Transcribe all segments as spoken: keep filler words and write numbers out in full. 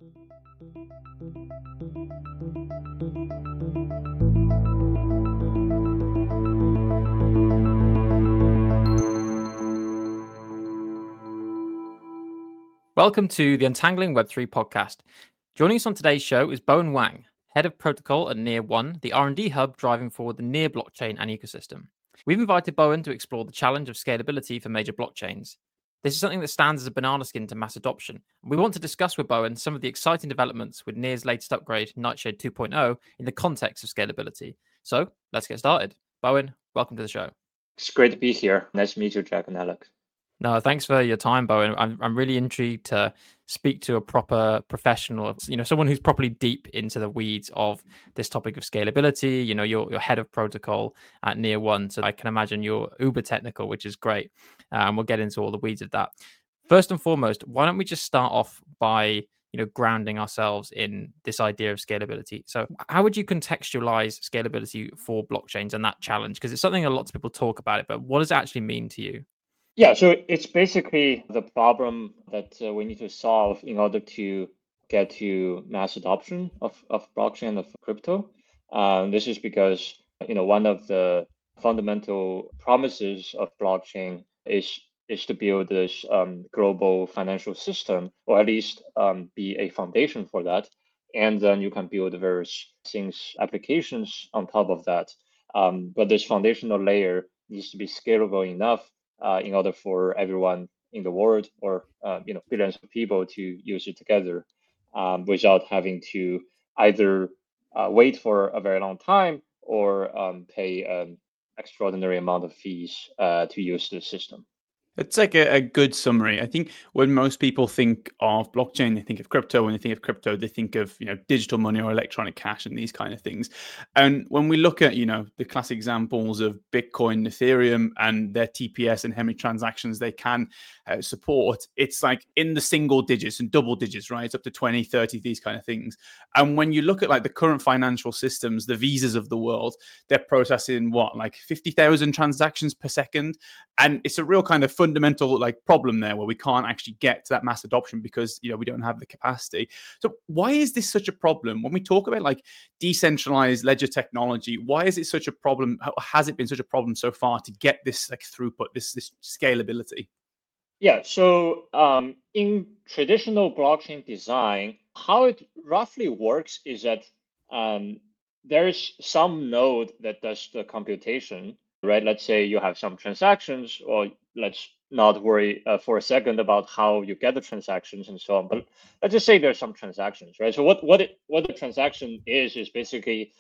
Welcome to the Untangling Web three podcast. Joining us on today's show is Bowen Wang, Head of Protocol at Near One, the R and D hub driving forward the Near blockchain and ecosystem. We've invited Bowen to explore the challenge of scalability for major blockchains. This is something that stands as a banana skin to mass adoption. We want to discuss with Bowen some of the exciting developments with Near's latest upgrade, Nightshade two point oh, in the context of scalability. So let's get started. Bowen, welcome to the show. It's great to be here. Nice to meet you, Jack and Alex. No, thanks for your time, Bowen. I'm I'm really intrigued to speak to a proper professional, you know, someone who's properly deep into the weeds of this topic of scalability. You know, you're, you're head of protocol at Near One, so I can imagine you're uber technical, which is great. Uh, and we'll get into all the weeds of that. First and foremost, why don't we just start off by, you know, grounding ourselves in this idea of scalability. So how would you contextualize scalability for blockchains and that challenge? Because it's something a lot of people talk about it, but what does it actually mean to you? Yeah, so it's basically the problem that uh, we need to solve in order to get to mass adoption of, of blockchain, of crypto. Um, this is because, you know, one of the fundamental promises of blockchain is is to build this um, global financial system, or at least um, be a foundation for that. And then you can build various things, applications on top of that. Um, but this foundational layer needs to be scalable enough Uh, in order for everyone in the world, or uh, you know, billions of people to use it together, um, without having to either uh, wait for a very long time or um, pay an extraordinary amount of fees uh, to use the system. It's like a, a good summary. I think when most people think of blockchain, they think of crypto. When they think of crypto, they think of, you know, digital money or electronic cash and these kind of things. And when we look at, you know, the classic examples of Bitcoin, Ethereum, and their T P S and how many transactions they can uh, support, it's like in the single digits and double digits, right? It's up to twenty, thirty, these kind of things. And when you look at like the current financial systems, the Visas of the world, they're processing what, like fifty thousand transactions per second. And it's a real kind of fundamental like problem there where we can't actually get to that mass adoption because, you know, we don't have the capacity. So why is this such a problem? When we talk about like decentralized ledger technology, why is it such a problem? How has it been such a problem so far to get this like throughput, this this scalability? Yeah, so um, in traditional blockchain design, how it roughly works is that um, there is some node that does the computation, right? Let's say you have some transactions, or let's not worry uh, for a second about how you get the transactions and so on. But let's just say there's some transactions, right? So what what it, what the transaction is is basically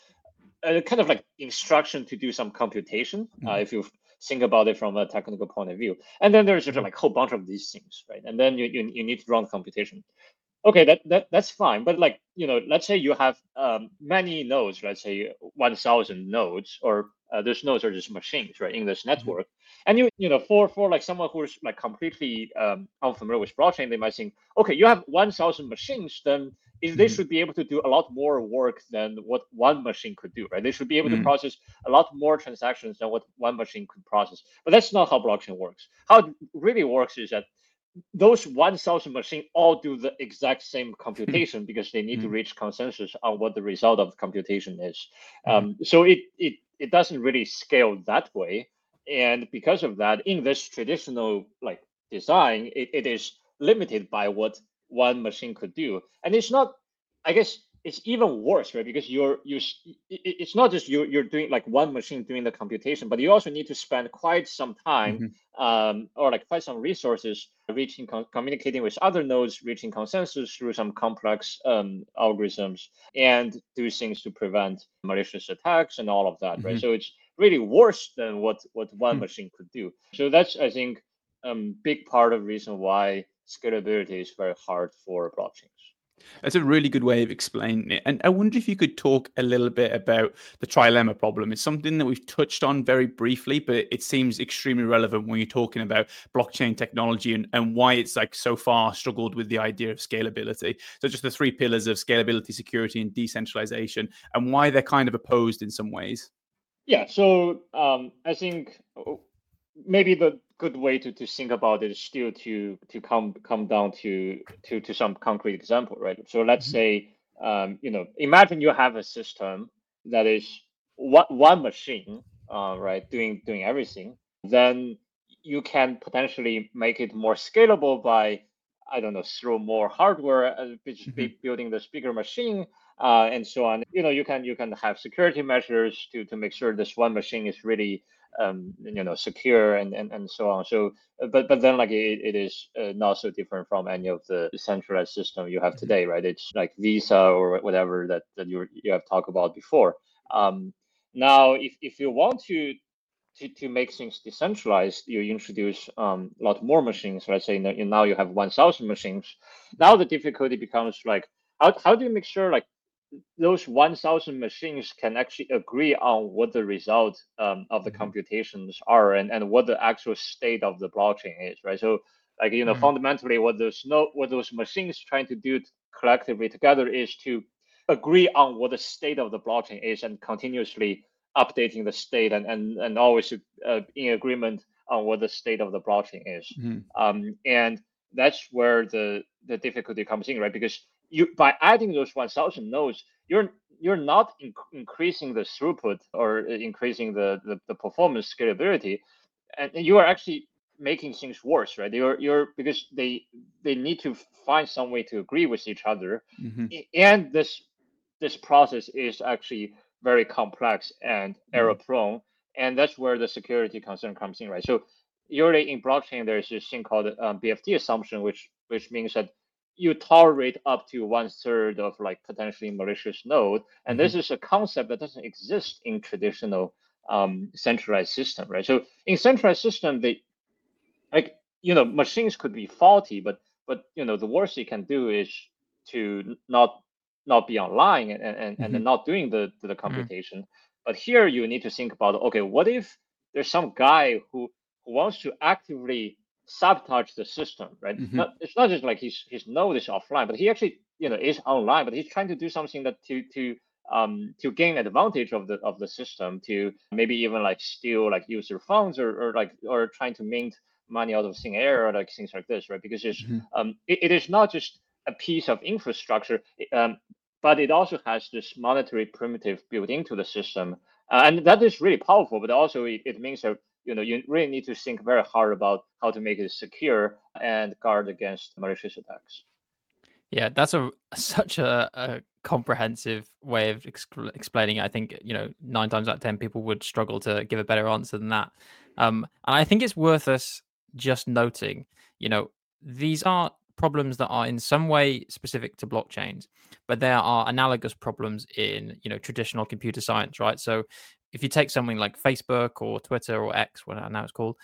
a kind of like instruction to do some computation. Mm-hmm. Uh, if you think about it from a technical point of view, and then there's just like a whole bunch of these things, right? And then you you, you need to run the computation. Okay, that, that that's fine. But like, you know, let's say you have um, many nodes, let's say one thousand nodes, or uh, those nodes are just machines, right, in this network. Mm-hmm. And you you know, for for like someone who's like completely um, unfamiliar with blockchain, they might think, okay, you have one thousand machines, then is they mm-hmm. should be able to do a lot more work than what one machine could do, right? They should be able mm-hmm. to process a lot more transactions than what one machine could process. But that's not how blockchain works. How it really works is that those one thousand machines all do the exact same computation because they need mm-hmm. to reach consensus on what the result of the computation is. Mm-hmm. Um, so it, it it doesn't really scale that way. And because of that, in this traditional like design, it, it is limited by what one machine could do. And it's not, I guess it's even worse, right? Because you're you it's not just you you're doing like one machine doing the computation, but you also need to spend quite some time mm-hmm. um, or like quite some resources reaching communicating with other nodes, reaching consensus through some complex um, algorithms, and do things to prevent malicious attacks and all of that, mm-hmm. right? So it's really worse than what what one mm-hmm. machine could do. So that's, I think, a um, big part of the reason why scalability is very hard for blockchains. That's a really good way of explaining it. And I wonder if you could talk a little bit about the trilemma problem. It's something that we've touched on very briefly, but it seems extremely relevant when you're talking about blockchain technology and, and why it's like so far struggled with the idea of scalability. So just the three pillars of scalability, security, and decentralization, and why they're kind of opposed in some ways. Yeah, so um, I think maybe the good way to, to think about it is still to to come come down to to to some concrete example, right? So let's Mhm. say um, you know, imagine you have a system that is one one machine, uh, right, doing doing everything. Then you can potentially make it more scalable by, I don't know, throw more hardware, uh, just Mhm. be building this bigger machine, uh, and so on. You know, you can you can have security measures to to make sure this one machine is really um, you know, secure and, and and so on. So, uh, but but then like it, it is uh, not so different from any of the centralized system you have Mhm. today, right? It's like Visa or whatever that that you you have talked about before. Um, now, if if you want to to, to make things decentralized, you introduce um, a lot more machines. Let's say now now you have one thousand machines. Now the difficulty becomes like, how, how do you make sure like those one thousand machines can actually agree on what the result um, of the Mhm. computations are, and, and what the actual state of the blockchain is, right? So like, you know, Mhm. fundamentally what those no what those machines trying to do collectively together is to agree on what the state of the blockchain is and continuously updating the state and and, and always uh, in agreement on what the state of the blockchain is. Mhm. Um, and that's where the the difficulty comes in, right? Because you by adding those one thousand nodes, you're you're not in, increasing the throughput or increasing the, the, the performance scalability, and you are actually making things worse, right? You're you're because they they need to find some way to agree with each other, Mhm. and this this process is actually very complex and error Mhm. prone, and that's where the security concern comes in, right? So usually in blockchain, there's this thing called um, B F T assumption, which which means that you tolerate up to one third of like potentially malicious node, and this Mhm. is a concept that doesn't exist in traditional um, centralized system, right? So in centralized system, they like, you know, machines could be faulty, but but you know, the worst you can do is to not not be online and and, and Mhm. not doing the the Mm. computation. But here you need to think about, okay, what if there's some guy who who wants to actively sabotage the system, right? Mhm. Not, it's not just like his his node is offline, but he actually, you know, is online, but he's trying to do something that to to um, to gain advantage of the of the system, to maybe even like steal like user funds, or, or like or trying to mint money out of thin air, or like things like this, right? Because it's Mhm. um, it, it is not just a piece of infrastructure, um, but it also has this monetary primitive built into the system, uh, and that is really powerful. But also it, it means that, you know, you really need to think very hard about how to make it secure and guard against malicious attacks. Yeah, that's a such a, a comprehensive way of exp- explaining it. I think, you know, nine times out of ten people would struggle to give a better answer than that. Um, and I think it's worth us just noting, you know, these are problems that are in some way specific to blockchains, but there are analogous problems in, you know, traditional computer science, right? So if you take something like Facebook or Twitter or X, what now it's called,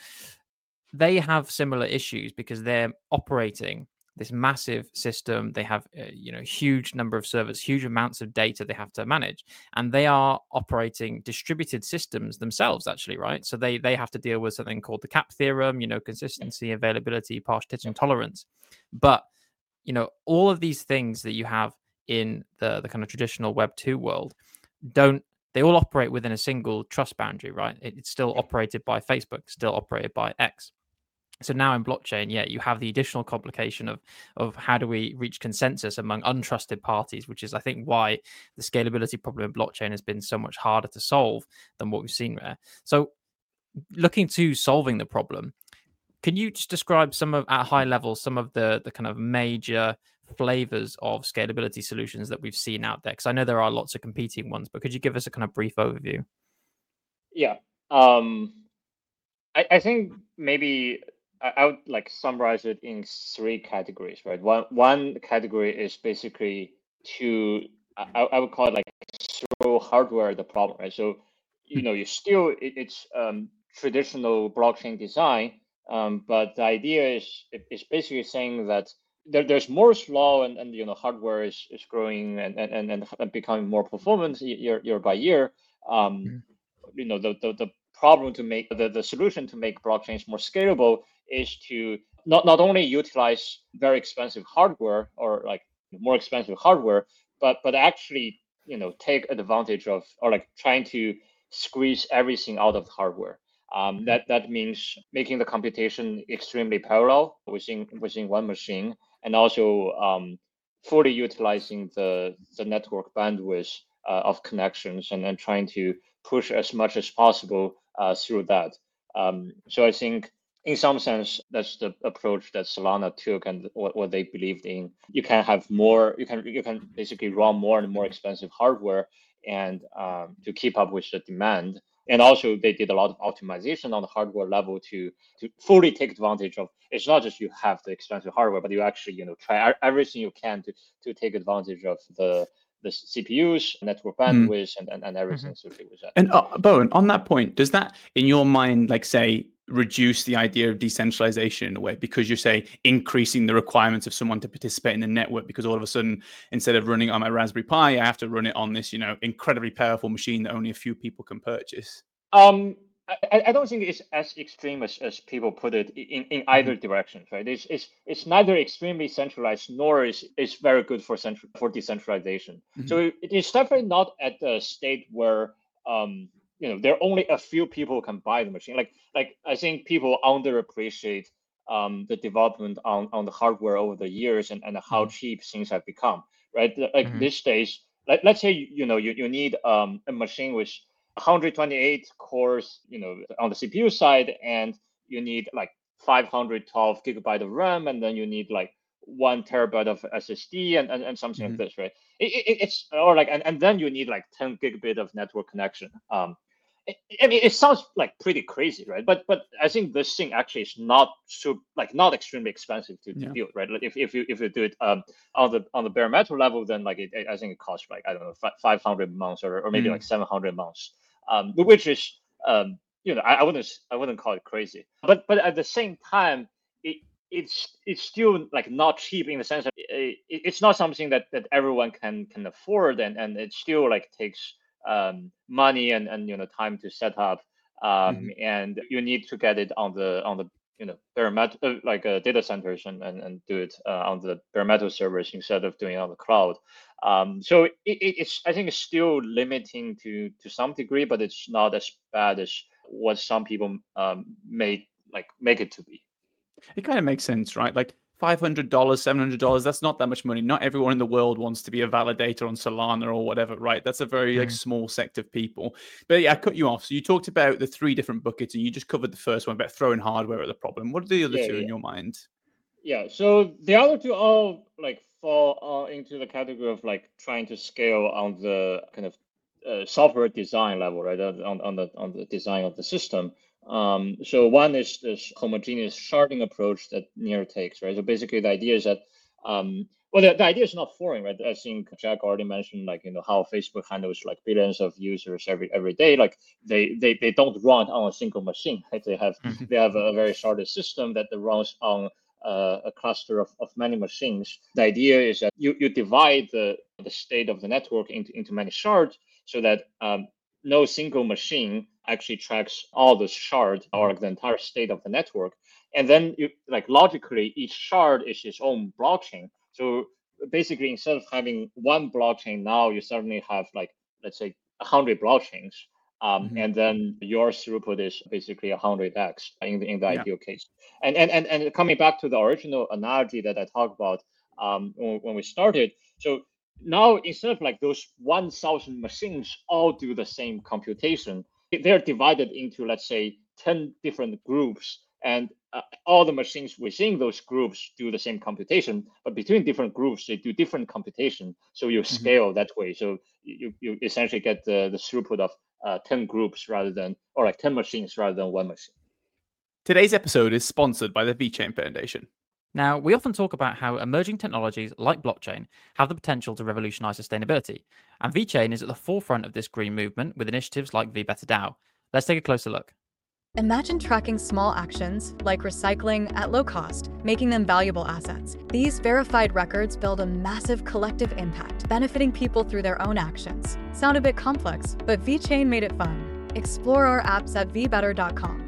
they have similar issues because they're operating this massive system. They have, uh, you know, huge number of servers, huge amounts of data they have to manage, and they are operating distributed systems themselves, actually, right? So they they have to deal with something called the CAP theorem, you know, consistency, availability, partition tolerance. But you know, all of these things that you have in the the kind of traditional Web two world don't, they all operate within a single trust boundary, right? It, it's still operated by Facebook, still operated by X. So now in blockchain, yeah, you have the additional complication of of how do we reach consensus among untrusted parties, which is, I think, why the scalability problem in blockchain has been so much harder to solve than what we've seen there. So looking to solving the problem, can you just describe some of, at a high level, some of the the kind of major flavors of scalability solutions that we've seen out there? Because I know there are lots of competing ones, but could you give us a kind of brief overview? Yeah. Um, I, I think maybe I, I would like summarize it in three categories, right? One one category is basically to I, I would call it like throw hardware at the problem, right? So, you know, you still it, it's um, traditional blockchain design, um, but the idea is is basically saying that there, there's Moore's law, and, and you know, hardware is, is growing and, and, and, and becoming more performant year year by year. Um, Mm. you know, the, the, the problem to make the, the solution to make blockchains more scalable is to not, not only utilize very expensive hardware, or like more expensive hardware, but but actually, you know, take advantage of, or like trying to squeeze everything out of the hardware. Um, that that means making the computation extremely parallel within within one machine, and also um, fully utilizing the the network bandwidth uh, of connections, and then trying to push as much as possible uh, through that. Um, so I think, in some sense, that's the approach that Solana took, and what, what they believed in. You can have more. You can you can basically run more and more expensive hardware, and um, to keep up with the demand. And also, they did a lot of optimization on the hardware level to to fully take advantage of. It's not just you have the expensive hardware, but you actually you know try everything you can to to take advantage of the the C P Us, network bandwidth, mm. and, and and everything mm-hmm. associated with that. And uh, Bowen, on that point, does that in your mind, like say, reduce the idea of decentralization in a way, because you say increasing the requirements of someone to participate in the network, because all of a sudden, instead of running on my Raspberry Pi, I have to run it on this, you know, incredibly powerful machine that only a few people can purchase? Um, I, I don't think it's as extreme as, as people put it in, in either mm-hmm. direction, right? It's, it's it's neither extremely centralized nor is is very good for central for decentralization. Mm-hmm. So it, it's definitely not at the state where um you know there are only a few people can buy the machine. Like like I think people underappreciate um the development on, on the hardware over the years, and, and how mm-hmm. cheap things have become, right? Like mm-hmm. these days, like let's say you know you, you need um a machine with one hundred twenty-eight cores, you know, on the C P U side, and you need like five hundred twelve gigabyte of RAM, and then you need like one terabyte of S S D, and, and, and something mm-hmm. like this, right? It, it, it's or like, and, and then you need like ten gigabit of network connection. Um, it, I mean, it sounds like pretty crazy, right? But but I think this thing actually is not so like not extremely expensive to, to yeah. build, right? Like if, if you if you do it um on the on the bare metal level, then like it, I think it costs like I don't know five hundred months or or maybe mm-hmm. like seven hundred months. Um, which is, um, you know, I, I wouldn't, I wouldn't call it crazy, but, but at the same time, it, it's, it's still like not cheap in the sense that it, it's not something that, that everyone can, can afford, and, and it still like takes um, money and, and you know time to set up, um, mm-hmm. and you need to get it on the on the you know bare metal uh, like uh, data centers and, and, and do it uh, on the bare metal servers instead of doing it on the cloud. Um, so it, it, it's I think it's still limiting to to some degree, but it's not as bad as what some people um, may like make it to be. It kind of makes sense, right? Like five hundred dollars, seven hundred dollars, that's not that much money. Not everyone in the world wants to be a validator on Solana or whatever, right? That's a very mm. like small sect of people. But yeah, I cut you off. So you talked about the three different buckets, and you just covered the first one about throwing hardware at the problem. What are the other yeah, two yeah. in your mind? Yeah, so the other two all like fall uh, into the category of like trying to scale on the kind of uh, software design level, right? On, on the on the design of the system. Um, so one is this homogeneous sharding approach that Near takes, right? So basically the idea is that, um, well, the, the idea is not foreign, right? I think Jack already mentioned, like, you know, how Facebook handles like billions of users every every day. Like they they, they don't run on a single machine, right? They have they have a very sharded system that runs on uh, a cluster of, of many machines. The idea is that you, you divide the, the state of the network into, into many shards, so that um, no single machine actually tracks all the shards or like the entire state of the network. And then you like logically each shard is its own blockchain. So basically, instead of having one blockchain, now you suddenly have like, let's say a hundred blockchains. Um, mm-hmm. And then your throughput is basically one hundred x in the, in the yeah. ideal case. And, and and and coming back to the original analogy that I talked about um, when, when we started, so now instead of like those one thousand machines all do the same computation, they're divided into, let's say, ten different groups, and uh, all the machines within those groups do the same computation, but between different groups, they do different computation. So you mm-hmm. scale that way. So you, you essentially get the, the throughput of uh, ten groups rather than, or like ten machines rather than one machine. Today's episode is sponsored by the VeChain Foundation. Now, we often talk about how emerging technologies like blockchain have the potential to revolutionize sustainability, and VeChain is at the forefront of this green movement with initiatives like VBetterDAO. Let's take a closer look. Imagine tracking small actions like recycling at low cost, making them valuable assets. These verified records build a massive collective impact, benefiting people through their own actions. Sound a bit complex, but VeChain made it fun. Explore our apps at v better dot com.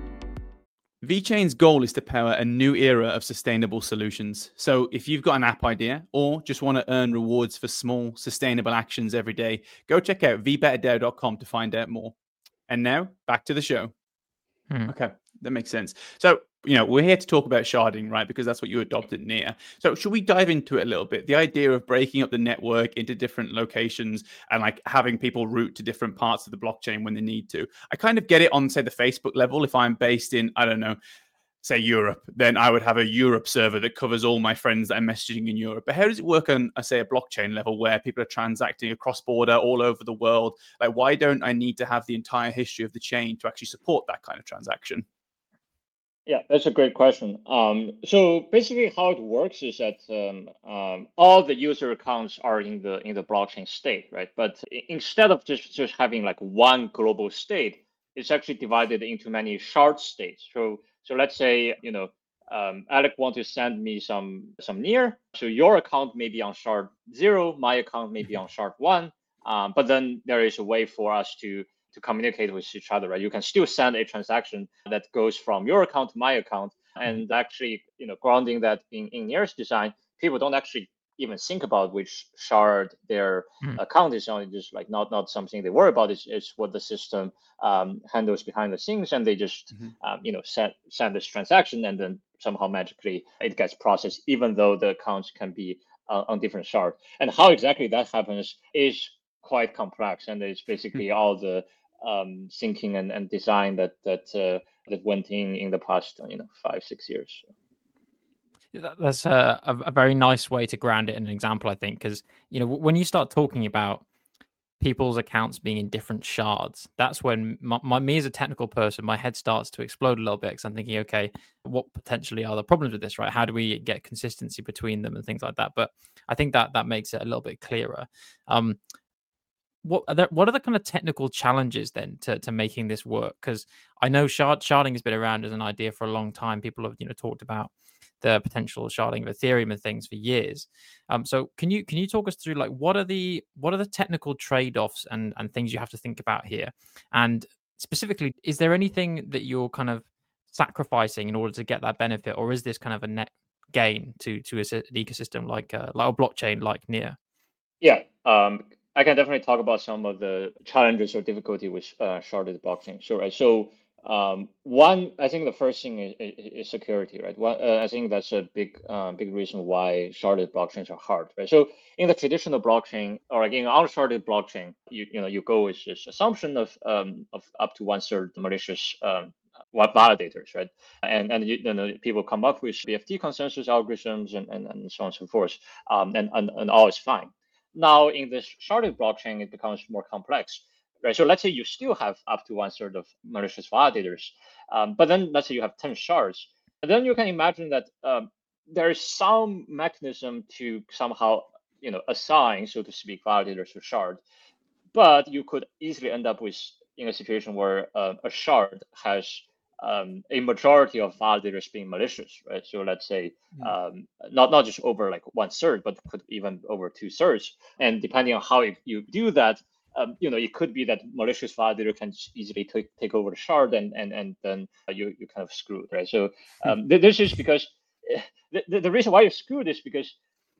VeChain's goal is to power a new era of sustainable solutions. So if you've got an app idea or just want to earn rewards for small, sustainable actions every day, go check out v better dao dot com to find out more. And now, back to the show. Hmm. Okay, that makes sense. So, you know, we're here to talk about sharding, right? Because that's what you adopted near. So, should we dive into it a little bit? The idea of breaking up the network into different locations and like having people route to different parts of the blockchain when they need to. I kind of get it on, say, the Facebook level. If I'm based in, I don't know, say Europe, then I would have a Europe server that covers all my friends that I'm messaging in Europe. But how does it work on, I say, a blockchain level where people are transacting across border all over the world? Like, why don't I need to have the entire history of the chain to actually support that kind of transaction? Yeah, that's a great question. Um, so basically, how it works is that um, um, all the user accounts are in the in the blockchain state, right? But i- instead of just just having like one global state, it's actually divided into many shard states. So so let's say you know um, Alec want to send me some some near. So your account may be on shard zero, my account may be on shard one. Um, but then there is a way for us to to communicate with each other, right? You can still send a transaction that goes from your account to my account, and actually, you know, grounding that in, in Nearest design, people don't actually even think about which shard their Hmm. account is on. It's just like not not something they worry about. It's, it's what the system um, handles behind the scenes, and they just Mhm. um, you know send send this transaction, and then somehow magically it gets processed, even though the accounts can be uh, on different shards. And how exactly that happens is quite complex, and it's basically all the um, thinking and, and design that that uh, that went in in the past you know five six years. That- That's a, a, a very nice way to ground it in an example, I think, because you know w- when you start talking about people's accounts being in different shards, that's when my, my me as a technical person, my head starts to explode a little bit because I'm thinking, okay, what potentially are the problems with this, right? How do we get consistency between them and things like that? But I think that that makes it a little bit clearer. Um, what are the, what are the kind of technical challenges then to, to making this work? Because I know shard sharding has been around as an idea for a long time. People have you know talked about the potential sharding of Ethereum and things for years. Um, so can you can you talk us through like what are the what are the technical trade offs and and things you have to think about here? And specifically, is there anything that you're kind of sacrificing in order to get that benefit, or is this kind of a net gain to to a, s- an ecosystem like uh, like a blockchain like Near? Yeah, um, I can definitely talk about some of the challenges or difficulty with uh, sharded blockchain. Sure, right. So um, one, I think the first thing is, is, is security, right? One, uh, I think that's a big, uh, big reason why sharded blockchains are hard, right? So in the traditional blockchain, or again, unsharded blockchain, you you know you go with this assumption of um, of up to one third malicious um, va- validators, right? And and you, you know people come up with B F T consensus algorithms and, and, and so on and so forth, um, and, and and all is fine. Now, in the sharded blockchain, it becomes more complex, right? So let's say you still have up to one third of malicious validators, um, but then let's say you have ten shards. And then you can imagine that um, there is some mechanism to somehow, you know, assign, so to speak, validators to shard. But you could easily end up with in a situation where uh, a shard has um, a majority of validators being malicious, right? So let's say um, not not just over like one third, but could even over two thirds. And depending on how you, you do that, um, you know, it could be that malicious validator can easily take, take over the shard, and and and then you you kind of screwed, right? So um, th- this is because the, the the reason why you're screwed is because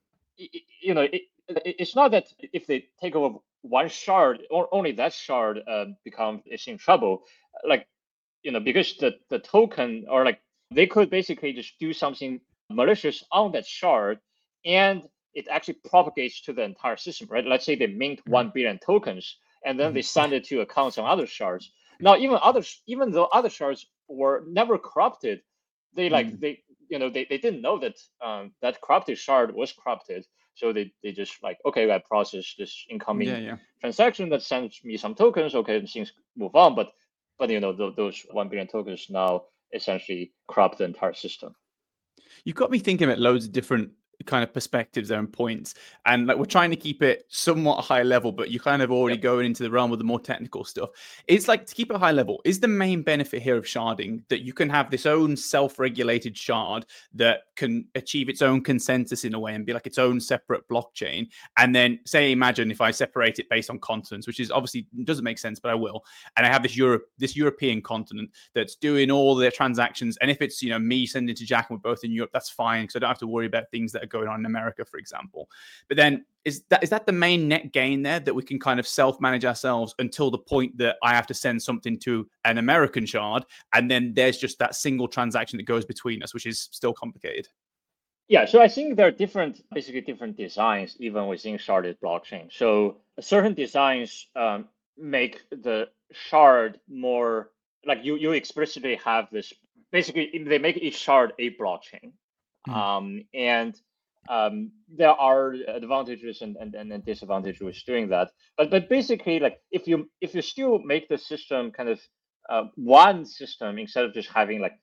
you know, it, it's not that if they take over one shard or only that shard uh, become is in trouble. Like, you know, because the the token or like they could basically just do something malicious on that shard, and it actually propagates to the entire system, right? Let's say they mint Mhm. one billion tokens, and then they Mhm. send it to accounts on other shards. Now, even other, even though other shards were never corrupted, they like Mm. they you know they, they didn't know that um, that corrupted shard was corrupted, so they, they just like, okay, I process this Yeah, incoming yeah. transaction that sends me some tokens, okay, things move on, but but you know th- those one billion tokens now essentially corrupt the entire system. You've got me thinking about loads of different kind of perspectives there and points. And like we're trying to keep it somewhat high level, but you kind of already Yep. going into the realm of the more technical stuff. It's like to keep it high level, is the main benefit here of sharding that you can have this own self-regulated shard that can achieve its own consensus in a way and be like its own separate blockchain. And then say, imagine if I separate it based on continents, which is obviously doesn't make sense, but I will. And I have this Europe, this European continent that's doing all their transactions. And if it's, you know, me sending to Jack and we're both in Europe, that's fine because I don't have to worry about things that are going on in America, for example. But then is that is that the main net gain there, that we can kind of self-manage ourselves until the point that I have to send something to an American shard, and then there's just that single transaction that goes between us, which is still complicated? Yeah, so I think there are different, basically different designs even within sharded blockchain. So certain designs um, make the shard more like you you explicitly have this. Basically, they make each shard a blockchain, mm-hmm. um, and um, there are advantages and, and and disadvantages with doing that. But but basically, like if you if you still make the system kind of uh, one system instead of just having like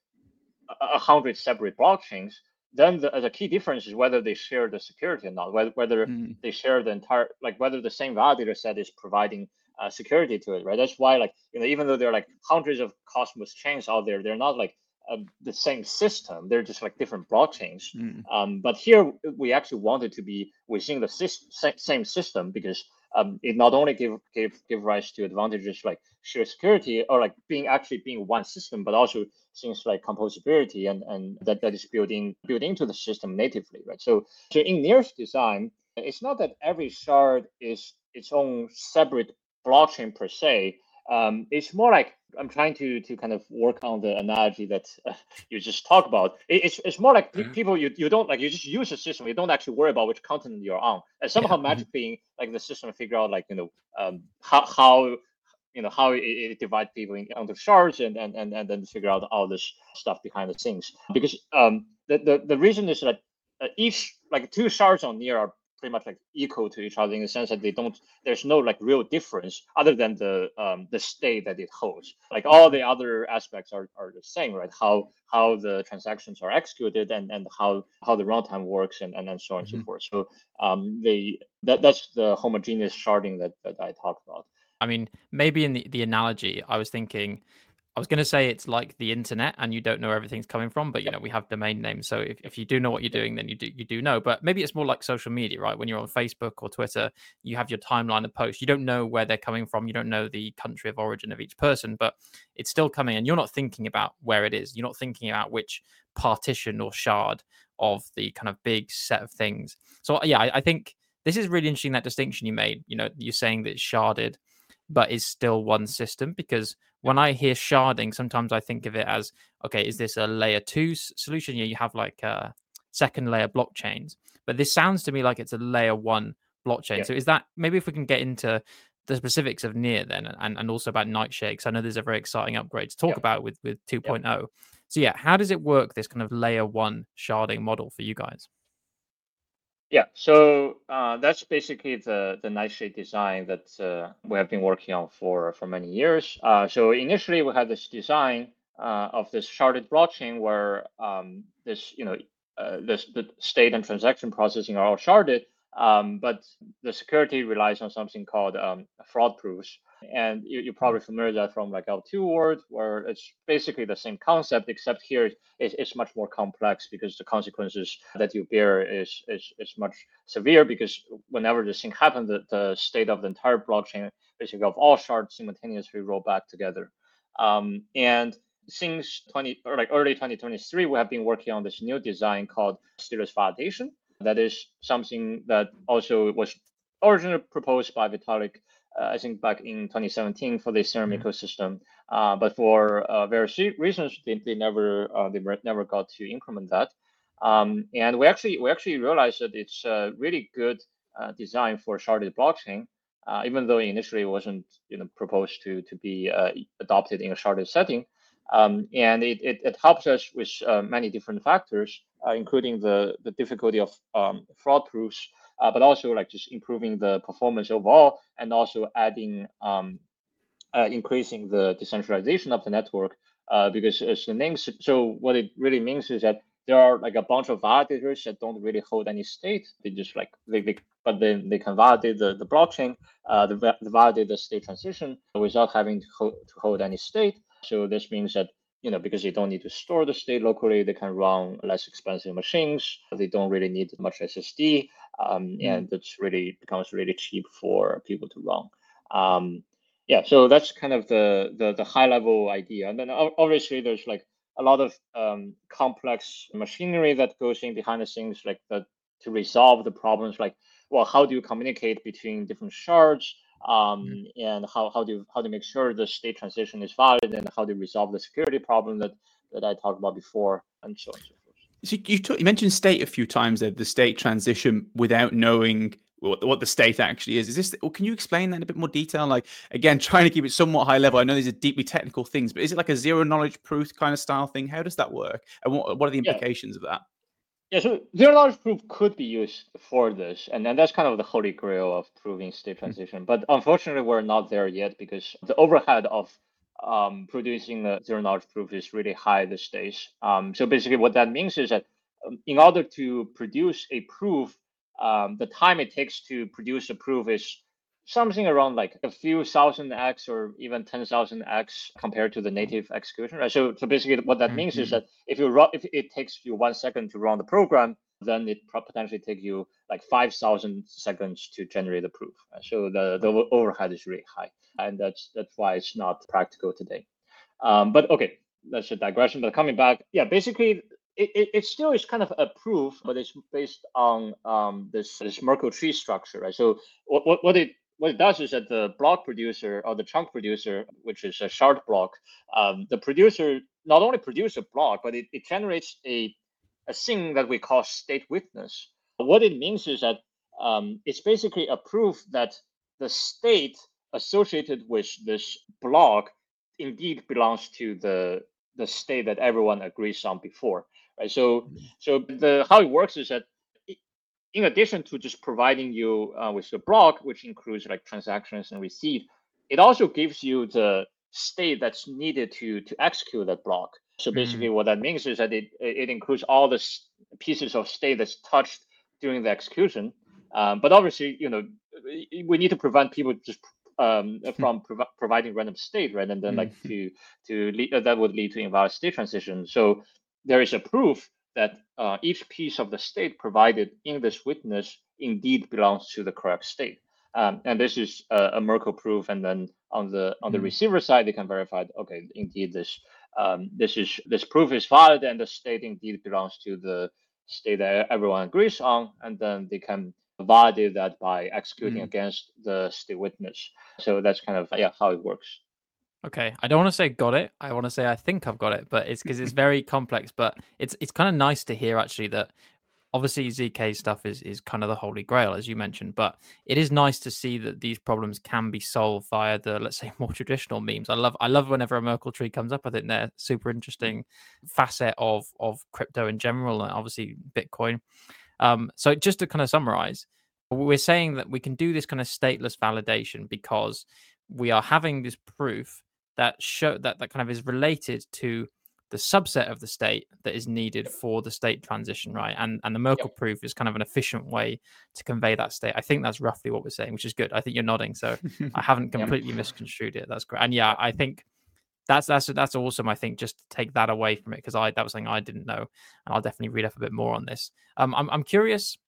a hundred separate blockchains, then the, the key difference is whether they share the security or not, whether whether mm. they share the entire, like whether the same validator set is providing uh, security to it, right? That's why, like, you know, even though there are like hundreds of Cosmos chains out there, they're not like uh, the same system. They're just like different blockchains. Mm. Um, but here we actually wanted to be within the system, same system, because um, it not only give give give rise to advantages like shared security or like being actually being one system, but also things like composability and and that that is building built into the system natively, right? So so in Near's design, it's not that every shard is its own separate blockchain per se. Um, it's more like I'm trying to to kind of work on the analogy that uh, you just talked about. It, it's it's more like mm-hmm. people you you don't like you just use the system. You don't actually worry about which continent you're on, and somehow yeah. magically like the system figure out like you know um, how how you know how it, it divides people into shards and and and and then figure out all this stuff behind the scenes. Because um the the, the reason is that uh, each like two shards on Near are pretty much like equal to each other in the sense that they don't, there's no like real difference other than the um the state that it holds. Like all the other aspects are, are the same, right? How how the transactions are executed and and how how the runtime works and and, and so on and mm-hmm. so forth. So um they that that's the homogeneous sharding that that I talked about. I mean, maybe in the, the analogy, I was thinking, I was going to say it's like the internet and you don't know where everything's coming from, but, you know, we have domain names. So if, if you do know what you're doing, then you do you do know. But maybe it's more like social media, right? When you're on Facebook or Twitter, you have your timeline of posts. You don't know where they're coming from. You don't know the country of origin of each person, but it's still coming. And you're not thinking about where it is. You're not thinking about which partition or shard of the kind of big set of things. So, yeah, I, I think this is really interesting, that distinction you made. You know, you're saying that it's sharded, but is still one system, because when I hear sharding, sometimes I think of it as, okay, is this a layer two s- solution? Yeah, you have like uh, second layer blockchains, but this sounds to me like it's a layer one blockchain. Yeah. So is that, maybe if we can get into the specifics of Near then, and, and also about Nightshade, because I know there's a very exciting upgrade to talk yeah. about with, with two point oh. Yeah. So yeah, how does it work, this kind of layer one sharding model for you guys? Yeah, so uh, that's basically the the Nightshade design that uh, we have been working on for for many years. Uh, so initially we had this design uh, of this sharded blockchain where um, this you know uh, this the state and transaction processing are all sharded, um, but the security relies on something called um, fraud proofs. And you, you're probably familiar with that from like L two world, where it's basically the same concept, except here it's, it's much more complex because the consequences that you bear is is, is much severe, because whenever this thing happens, the, the state of the entire blockchain, basically of all shards, simultaneously roll back together. Um, and since twenty or like early twenty twenty-three, we have been working on this new design called stateless validation. That is something that also was originally proposed by Vitalik, Uh, I think back in twenty seventeen for the Ethereum mm-hmm. ecosystem, uh, but for uh, various reasons, they, they never uh, they never got to increment that. Um, and we actually we actually realized that it's a really good uh, design for sharded blockchain, uh, even though initially it wasn't you know proposed to to be uh, adopted in a sharded setting. Um, and it, it it helps us with uh, many different factors, uh, including the the difficulty of um, fraud proofs. Uh, but also like just improving the performance overall, and also adding, um, uh, increasing the decentralization of the network. Uh, because as the name, so what it really means is that there are like a bunch of validators that don't really hold any state. They just like they, they but then they can validate the the blockchain, uh, the, the validate the state transition without having to hold, to hold any state. So this means that, you know, because they don't need to store the state locally, they can run less expensive machines. They don't really need much S S D, um, mm. and it's really becomes really cheap for people to run. Um, yeah, so that's kind of the, the the high level idea. And then obviously there's like a lot of um, complex machinery that goes in behind the scenes, like that to resolve the problems like, well, how do you communicate between different shards? Um, and how, how do you, how to make sure the state transition is valid, and how do you resolve the security problem that, that I talked about before, and so on and so forth. So you, talk, you mentioned state a few times there, the state transition without knowing what, what the state actually is. Is this? Or can you explain that in a bit more detail? Like, again, trying to keep it somewhat high level. I know these are deeply technical things, but is it like a zero knowledge proof kind of style thing? How does that work? And what, what are the implications yeah. of that? Yeah, so zero knowledge proof could be used for this, and then that's kind of the holy grail of proving state transition. Mm-hmm. But unfortunately, we're not there yet because the overhead of um, producing the zero knowledge proof is really high these days. Um, so basically, what that means is that um, in order to produce a proof, um, the time it takes to produce a proof is something around like a few thousand x or even ten thousand x compared to the native execution, right? So, so basically, what that mm-hmm. means is that if you run, if it takes you one second to run the program, then it potentially take you like five thousand seconds to generate the proof. Right? So the the overhead is really high, and that's that's why it's not practical today. Um, but okay, that's a digression. But coming back, yeah, basically. It, it, it still is kind of a proof, but it's based on um, this this Merkle tree structure, right? So what, what what it what it does is that the block producer or the chunk producer, which is a shard block, um, the producer not only produces a block, but it, it generates a a thing that we call state witness. What it means is that um, it's basically a proof that the state associated with this block indeed belongs to the the state that everyone agrees on before. Right. So, so the how it works is that, in addition to just providing you uh, with the block, which includes like transactions and receipt, it also gives you the state that's needed to to execute that block. So basically, mm. what that means is that it it includes all the pieces of state that's touched during the execution. Um, but obviously, you know, we need to prevent people just um, from prov- providing random state, right? And then mm. like to to lead, uh, that would lead to invalid state transition. So there is a proof that uh, each piece of the state provided in this witness indeed belongs to the correct state. Um, and this is a, a Merkle proof. And then on the on the mm. receiver side, they can verify, okay, indeed this um, this is this proof is valid, and the state indeed belongs to the state that everyone agrees on. And then they can validate that by executing mm. against the state witness. So that's kind of yeah how it works. Okay, I don't want to say got it. I want to say I think I've got it, but it's because it's very complex. But it's it's kind of nice to hear actually that obviously Z K stuff is is kind of the holy grail, as you mentioned. But it is nice to see that these problems can be solved via the, let's say, more traditional memes. I love I love whenever a Merkle tree comes up. I think they're super interesting facet of of crypto in general, and obviously Bitcoin. Um, so just to kind of summarize, we're saying that we can do this kind of stateless validation because we are having this proof that show that that kind of is related to the subset of the state that is needed for the state transition, right? And and the Merkle yep. proof is kind of an efficient way to convey that state. I think that's roughly what we're saying, which is good. I think you're nodding, so I haven't completely yep. misconstrued it. That's great. And yeah, I think that's that's that's awesome. I think just to take that away from it, because I that was something I didn't know, and I'll definitely read up a bit more on this. Um, I'm I'm curious.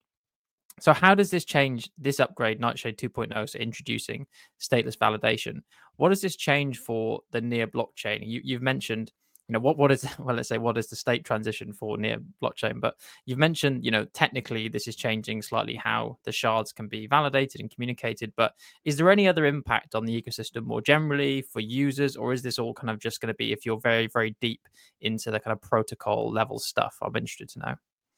So how does this change, this upgrade, Nightshade two point oh, so introducing stateless validation? What does this change for the Near blockchain? You, you've mentioned, you know, what what is, well, let's say, what is the state transition for Near blockchain? But you've mentioned, you know, technically this is changing slightly how the shards can be validated and communicated. But is there any other impact on the ecosystem more generally for users, or is this all kind of just going to be if you're very, very deep into the kind of protocol level stuff? I'm interested to know.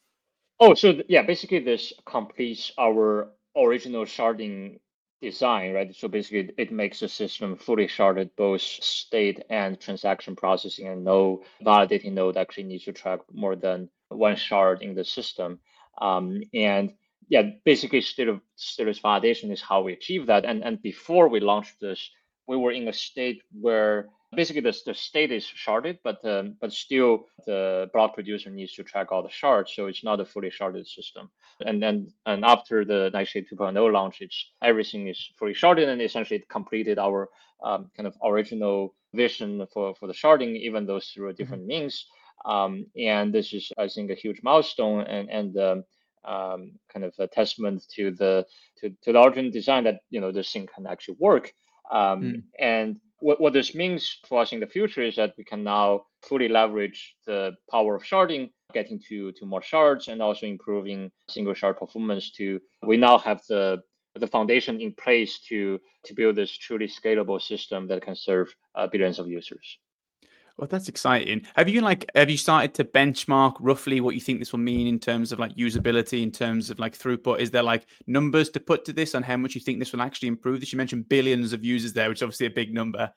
Oh, so th- yeah, basically this completes our original sharding design, right? So basically it makes the system fully sharded, both state and transaction processing, and no validating node actually needs to track more than one shard in the system. Um, and yeah, basically stateless, stateless validation is how we achieve that. And, and before we launched this, we were in a state where basically the, the state is sharded, but um, but still the block producer needs to track all the shards, so it's not a fully sharded system. And then and after the Nightshade two point oh launch, it's everything is fully sharded, and essentially it completed our um, kind of original vision for for the sharding, even though through different mm-hmm. means. Um, and this is, I think, a huge milestone, and and um, um, kind of a testament to the to, to the original design that you know this thing can actually work. Um, mm. And what, what this means for us in the future is that we can now fully leverage the power of sharding getting to to more shards and also improving single shard performance. To we now have the the foundation in place to to build this truly scalable system that can serve uh, billions of users. Well, that's exciting. Have you like have you started to benchmark roughly what you think this will mean in terms of like usability, in terms of like throughput? Is there like numbers to put to this on how much you think this will actually improve this? You mentioned billions of users there, which is obviously a big number.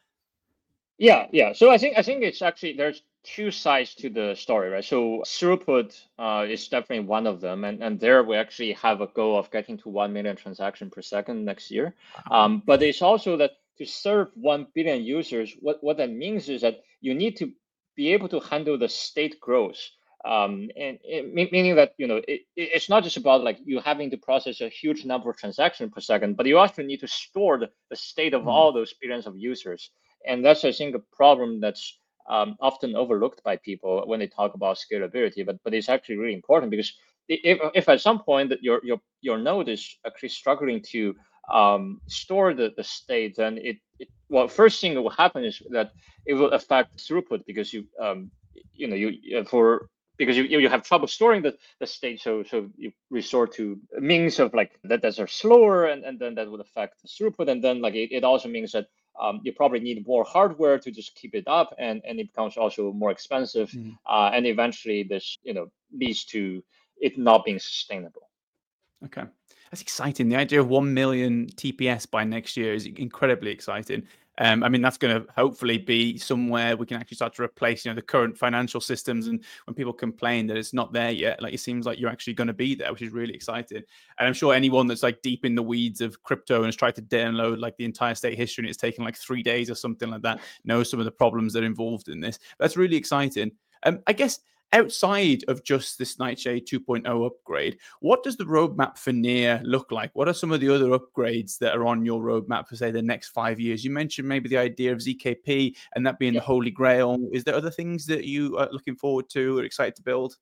Yeah, yeah. So I think I think it's actually there's two sides to the story, right? So throughput uh, is definitely one of them, and and there we actually have a goal of getting to one million transactions per second next year. Um, but it's also that to serve one billion users, what what that means is that you need to be able to handle the state growth. Um, and it, meaning that you know it, it's not just about like you having to process a huge number of transactions per second, but you also need to store the, the state of mm. all those billions of users. And that's, I think, a problem that's um, often overlooked by people when they talk about scalability. But but it's actually really important, because if, if at some point that your your your node is actually struggling to um, store the, the state, then it, it well, first thing that will happen is that it will affect throughput, because you um, you know you for because you you have trouble storing the, the state, so so you resort to means of like that that are slower, and, and then that would affect the throughput, and then like it, it also means that Um, you probably need more hardware to just keep it up, and, and it becomes also more expensive. Mm. Uh, and eventually this, you know, leads to it not being sustainable. Okay. That's exciting. The idea of one million T P S by next year is incredibly exciting. Um, I mean, that's going to hopefully be somewhere we can actually start to replace, you know, the current financial systems. And when people complain that it's not there yet, like it seems like you're actually going to be there, which is really exciting. And I'm sure anyone that's like deep in the weeds of crypto and has tried to download like the entire state history and it's taken like three days or something like that knows some of the problems that are involved in this. That's really exciting. Um, I guess outside of just this Nightshade two point oh upgrade, what does the roadmap for Near look like? What are some of the other upgrades that are on your roadmap for, say, the next five years? You mentioned maybe the idea of Z K P and that being yeah. the holy grail. Is there other things that you are looking forward to or excited to build?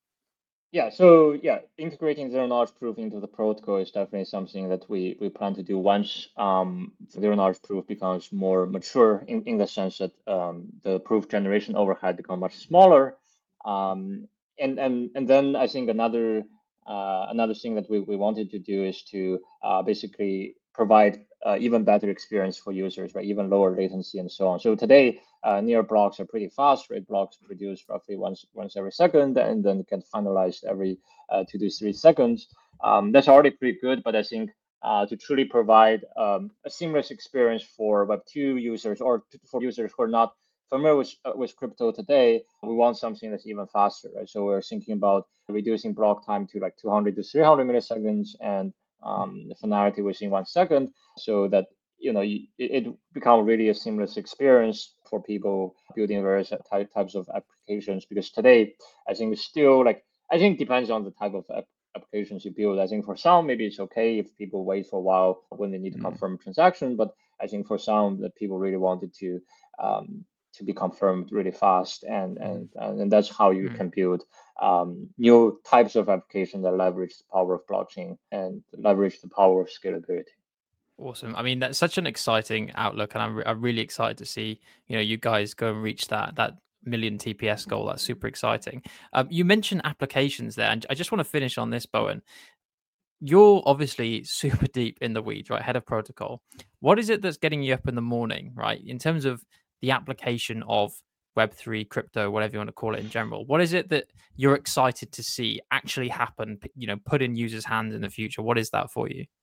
Yeah, so yeah, integrating zero knowledge proof into the protocol is definitely something that we, we plan to do once um, zero knowledge proof becomes more mature, in, in the sense that um, the proof generation overhead becomes much smaller. Um, and, and, and then I think another uh, another thing that we, we wanted to do is to uh, basically provide uh, even better experience for users, right? Even lower latency and so on. So today, uh, Near blocks are pretty fast, right? Blocks produce roughly once once every second, and then get finalized every uh, two to three seconds. Um, that's already pretty good, but I think uh, to truly provide um, a seamless experience for Web two users, or for users who are not familiar with, uh, with crypto today, we want something that's even faster, right? So we're thinking about reducing block time to like two hundred to three hundred milliseconds, and um, the finality within one second, so that you know it, it become really a seamless experience for people building various type, types of applications. Because today, I think it's still like I think it depends on the type of app, applications you build. I think for some maybe it's okay if people wait for a while when they need to confirm a transaction, but I think for some that people really wanted to um, to be confirmed really fast, and and and that's how you mm. can build um, new types of applications that leverage the power of blockchain and leverage the power of scalability. Awesome. I mean, that's such an exciting outlook, and I'm, re- I'm really excited to see you know you guys go and reach that that million T P S goal. That's super exciting. Um, you mentioned applications there, and I just want to finish on this, Bowen. You're obviously super deep in the weeds, right? Head of protocol. What is it that's getting you up in the morning, right? In terms of the application of Web three, crypto, whatever you want to call it in general. What is it that you're excited to see actually happen, you know, put in users' hands in the future? What is that for you?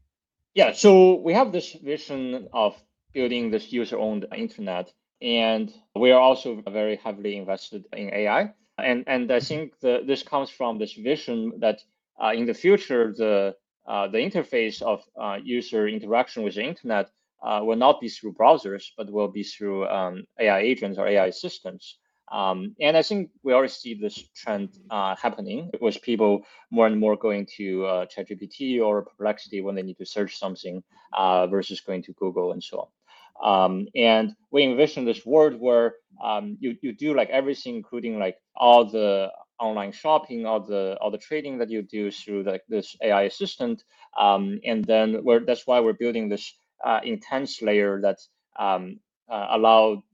Yeah, so we have this vision of building this user-owned internet, and we are also very heavily invested in A I. And, and I think the, this comes from this vision that uh, in the future, the, uh, the interface of uh, user interaction with the internet Uh, will not be through browsers, but will be through um, A I agents or A I assistants. Um, and I think we already see this trend uh, happening with people more and more going to uh, ChatGPT or Perplexity when they need to search something uh, versus going to Google and so on. Um, and we envision this world where um, you, you do like everything, including like all the online shopping, all the all the trading that you do through like this A I assistant. Um, and then we're, that's why we're building this Uh, intense layer that um, uh, allow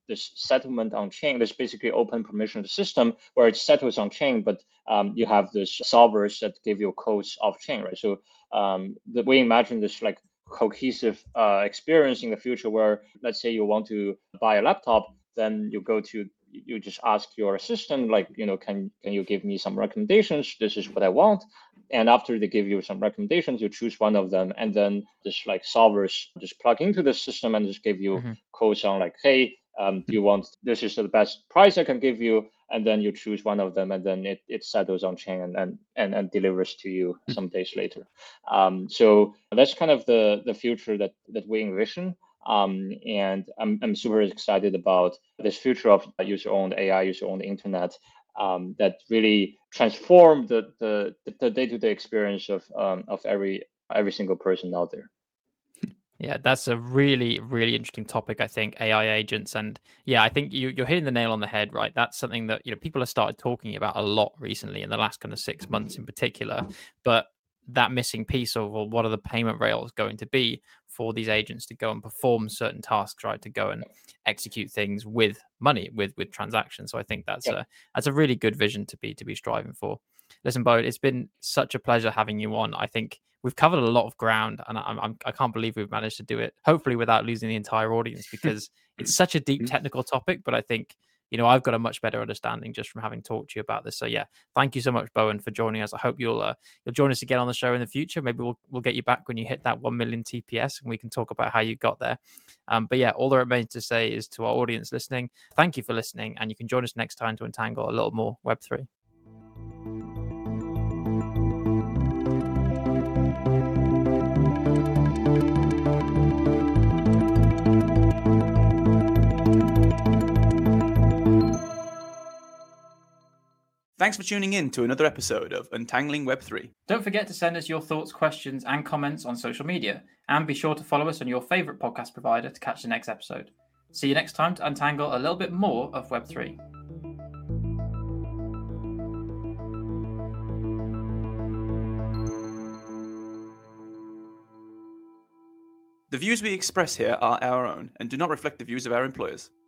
this settlement on chain, this basically open permission system where it settles on chain, but um, you have this solvers that give you codes off chain, right? So um, the, we imagine this like cohesive uh, experience in the future where, let's say you want to buy a laptop, then you go to, you just ask your assistant, like, you know, can can you give me some recommendations? This is what I want. And after they give you some recommendations, you choose one of them, and then this like solvers just plug into the system and just give you mm-hmm. codes on like, hey, um, do you want, this is the best price I can give you, and then you choose one of them, and then it, it settles on chain and, and and and delivers to you some days later. Um, so that's kind of the the future that that we envision. Um, and I'm I'm super excited about this future of user-owned A I, user-owned internet, um, that really transform the the the day-to-day experience of um, of every every single person out there. Yeah, that's a really, really interesting topic, I think, A I agents. And yeah, I think you, you're hitting the nail on the head, right? That's something that, you know, people have started talking about a lot recently in the last kind of six months in particular. But that missing piece of, well, what are the payment rails going to be for these agents to go and perform certain tasks, right? To go and execute things with money, with with transactions. So I think that's yeah. a that's a really good vision to be to be striving for. Listen, Bo, it's been such a pleasure having you on. I think we've covered a lot of ground, and I'm, I'm I can't believe we've managed to do it, hopefully without losing the entire audience, because it's such a deep technical topic. But I think, you know, I've got a much better understanding just from having talked to you about this. So yeah, thank you so much, Bowen, for joining us. I hope you'll uh, you'll join us again on the show in the future. Maybe we'll we'll get you back when you hit that one million T P S, and we can talk about how you got there. Um, but yeah, all that remains to say is to our audience listening, thank you for listening, and you can join us next time to untangle a little more Web three. Thanks for tuning in to another episode of Untangling Web three. Don't forget to send us your thoughts, questions, and comments on social media. And be sure to follow us on your favorite podcast provider to catch the next episode. See you next time to untangle a little bit more of Web three. The views we express here are our own and do not reflect the views of our employers.